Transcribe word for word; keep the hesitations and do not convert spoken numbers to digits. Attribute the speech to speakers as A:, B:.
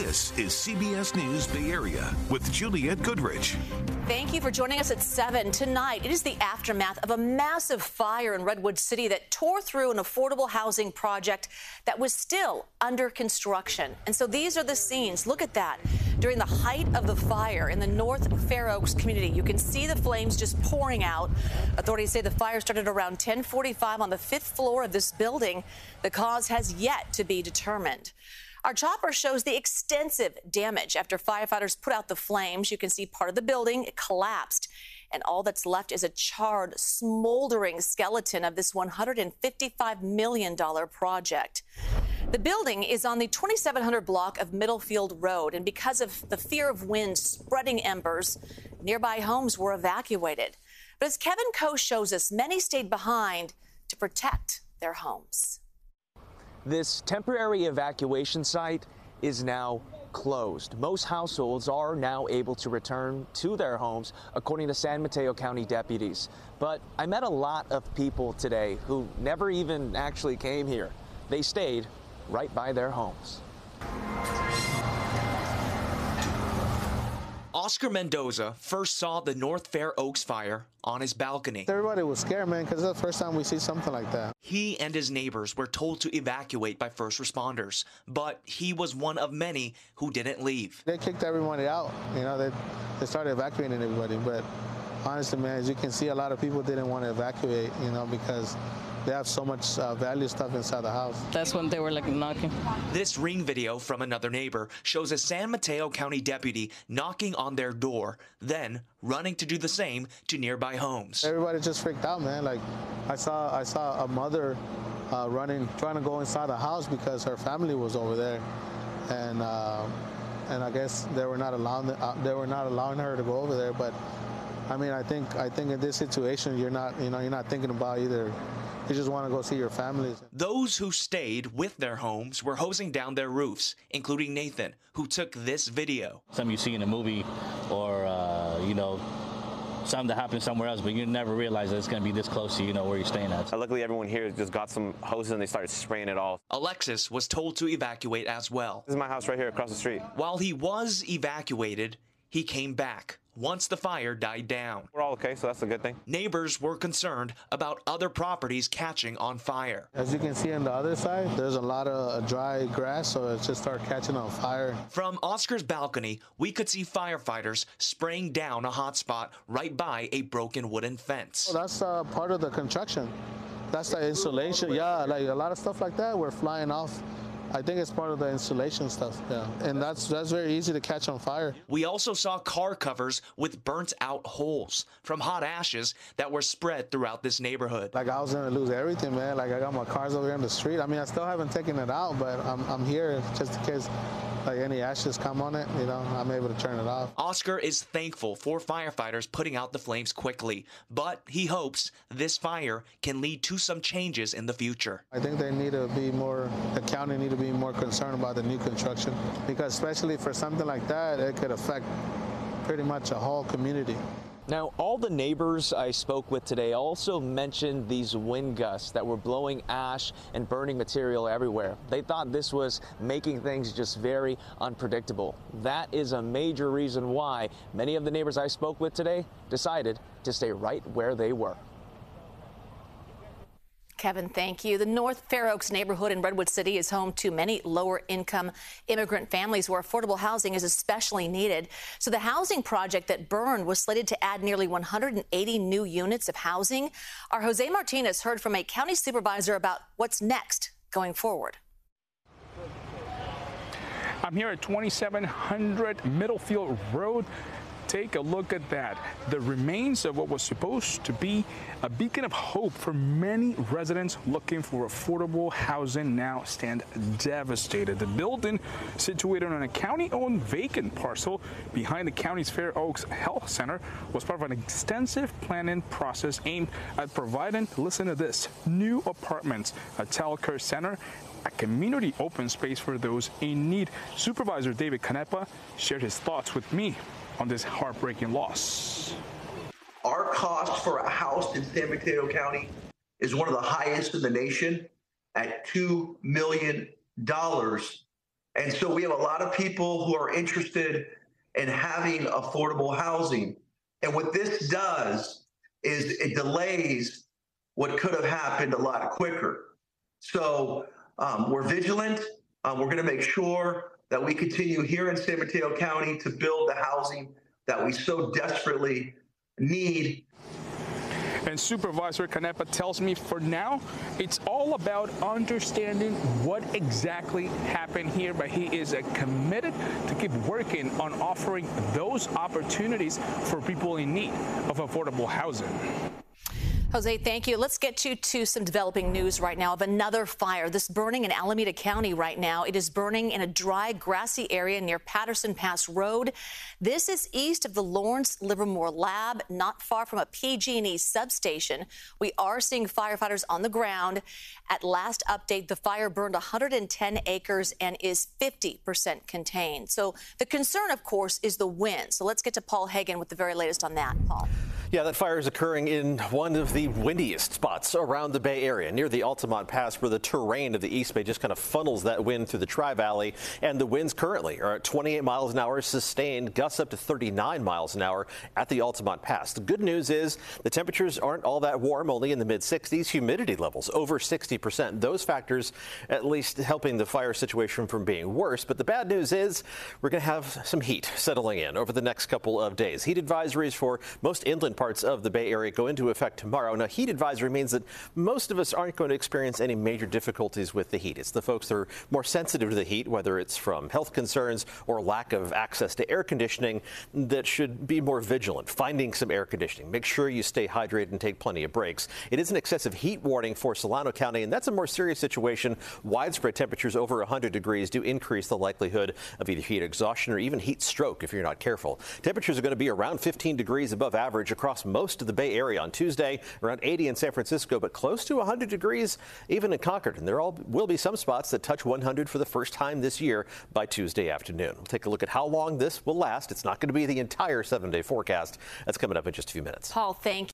A: This is C B S News Bay Area with Juliette Goodrich.
B: Thank you for joining us at seven. Tonight, it is the aftermath of a massive fire in Redwood City that tore through an affordable housing project that was still under construction. And so these are the scenes. Look at that. During the height of the fire in the North Fair Oaks community, you can see the flames just pouring out. Authorities say the fire started around ten forty-five on the fifth floor of this building. The cause has yet to be determined. Our chopper shows the extensive damage after firefighters put out the flames. You can see part of the building collapsed, and all that's left is a charred, smoldering skeleton of this one hundred fifty-five million dollars project. The building is on the twenty-seven hundred block of Middlefield Road, and because of the fear of wind spreading embers, nearby homes were evacuated. But as Kevin Coe shows us, many stayed behind to protect their homes.
C: This temporary evacuation site is now closed. Most households are now able to return to their homes, according to San Mateo County deputies. But I met a lot of people today who never even actually came here. They stayed right by their homes. Oscar Mendoza first saw the North Fair Oaks fire on his balcony.
D: Everybody was scared, man, because it's the first time we see something like that.
C: He and his neighbors were told to evacuate by first responders, but he was one of many who didn't leave.
D: They kicked everybody out. You know, they, they started evacuating everybody, but honestly, man, as you can see, a lot of people didn't want to evacuate, you know, because they have so much uh, value stuff inside the house.
E: That's when they were like knocking.
C: This ring video from another neighbor shows a San Mateo County deputy knocking on their door, then running to do the same to nearby homes.
D: Everybody just freaked out, man. Like I saw, I saw a mother uh, running, trying to go inside the house because her family was over there, and uh, and I guess they were not allowing uh, they were not allowing her to go over there. But I mean, I think I think in this situation, you're not, you know, you're not thinking about either. You just want to go see your families.
C: Those who stayed with their homes were hosing down their roofs, including Nathan, who took this video.
F: Something you see in a movie or, uh, you know, something that happens somewhere else, but you never realize that it's going to be this close to, you know, where you're staying at.
G: Luckily, everyone here just got some hoses and they started spraying it all.
C: Alexis was told to evacuate as well.
G: This is my house right here across the street.
C: While he was evacuated, he came back once the fire died down.
G: We're all okay, so that's a good thing.
C: Neighbors were concerned about other properties catching on fire.
D: As you can see on the other side, there's a lot of dry grass, so it just started catching on fire.
C: From Oscar's balcony, we could see firefighters spraying down a hot spot right by a broken wooden fence.
D: Well, that's uh, part of the construction. That's the insulation. Yeah, like a lot of stuff like that were flying off. I think it's part of the insulation stuff, yeah. And that's that's very easy to catch on fire.
C: We also saw car covers with burnt out holes from hot ashes that were spread throughout this neighborhood.
D: Like I was gonna lose everything, man. Like I got my cars over here on the street. I mean, I still haven't taken it out, but I'm, I'm here just in case like any ashes come on it, you know, I'm able to turn it off.
C: Oscar is thankful for firefighters putting out the flames quickly, but he hopes this fire can lead to some changes in the future.
D: I think they need to be more, the county need to be more concerned about the new construction, because especially for something like that, it could affect pretty much a whole community.
C: Now, all the neighbors I spoke with today also mentioned these wind gusts that were blowing ash and burning material everywhere. They thought this was making things just very unpredictable. That is a major reason why many of the neighbors I spoke with today decided to stay right where they were.
B: Kevin, thank you. The North Fair Oaks neighborhood in Redwood City is home to many lower-income immigrant families where affordable housing is especially needed. So the housing project that burned was slated to add nearly one hundred eighty new units of housing. Our Jose Martinez heard from a county supervisor about what's next going forward.
H: I'm here at twenty-seven hundred Middlefield Road. Take a look at that. The remains of what was supposed to be a beacon of hope for many residents looking for affordable housing now stand devastated. The building, situated on a county-owned vacant parcel behind the county's Fair Oaks Health Center, was part of an extensive planning process aimed at providing, listen to this, new apartments, a childcare center, a community open space for those in need. Supervisor David Canepa shared his thoughts with me on this heartbreaking loss.
I: Our cost for a house in San Mateo County is one of the highest in the nation at two million dollars And so we have a lot of people who are interested in having affordable housing. And what this does is it delays what could have happened a lot quicker. So um, we're vigilant. Um, we're going to make sure that we continue here in San Mateo County to build the housing that we so desperately need.
H: And Supervisor Canepa tells me for now, it's all about understanding what exactly happened here, but he is uh, committed to keep working on offering those opportunities for people in need of affordable housing.
B: Jose, thank you. Let's get you to some developing news right now of another fire. This burning in Alameda County right now. It is burning in a dry, grassy area near Patterson Pass Road. This is east of the Lawrence Livermore Lab, not far from a P G and E substation. We are seeing firefighters on the ground. At last update, the fire burned one hundred ten acres and is fifty percent contained. So the concern, of course, is the wind. So let's get to Paul Hagan with the very latest on that. Paul.
E: Yeah, that fire is occurring in one of the windiest spots around the Bay Area, near the Altamont Pass, where the terrain of the East Bay just kind of funnels that wind through the Tri-Valley. And the winds currently are at twenty-eight miles an hour, sustained, gusts up to thirty-nine miles an hour at the Altamont Pass. The good news is the temperatures aren't all that warm, only in the mid sixties. Humidity levels over sixty percent. Those factors at least helping the fire situation from being worse. But the bad news is we're going to have some heat settling in over the next couple of days. Heat advisories for most inland parts of the Bay Area go into effect tomorrow. Now, heat advisory means that most of us aren't going to experience any major difficulties with the heat. It's the folks that are more sensitive to the heat, whether it's from health concerns or lack of access to air conditioning, that should be more vigilant, finding some air conditioning. Make sure you stay hydrated and take plenty of breaks. It is an excessive heat warning for Solano County, and that's a more serious situation. Widespread temperatures over one hundred degrees do increase the likelihood of either heat exhaustion or even heat stroke if you're not careful. Temperatures are going to be around fifteen degrees above average across most of the Bay Area on Tuesday, around eighty in San Francisco, but close to one hundred degrees even in Concord. And there all will be some spots that touch one hundred for the first time this year by Tuesday afternoon. We'll take a look at how long this will last. It's not going to be the entire seven-day forecast. That's coming up in just a few minutes.
B: Paul, thank you.